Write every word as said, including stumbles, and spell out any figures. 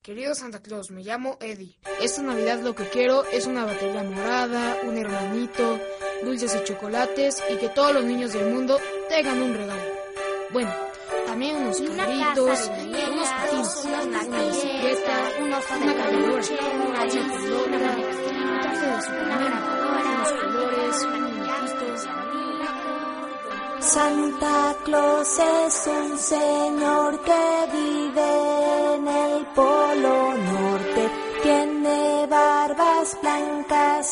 Querido Santa Claus, me llamo Eddie. Esta Navidad lo que quiero es una batería morada, un hermanito, dulces y chocolates y que todos los niños del mundo tengan un regalo. Bueno, también unos carritos, unos patines, una bicicleta, una caminadora, una pelota, un traje de Superman, unos colores, muñequitos. Santa Claus es un señor que vive en el Polo Norte.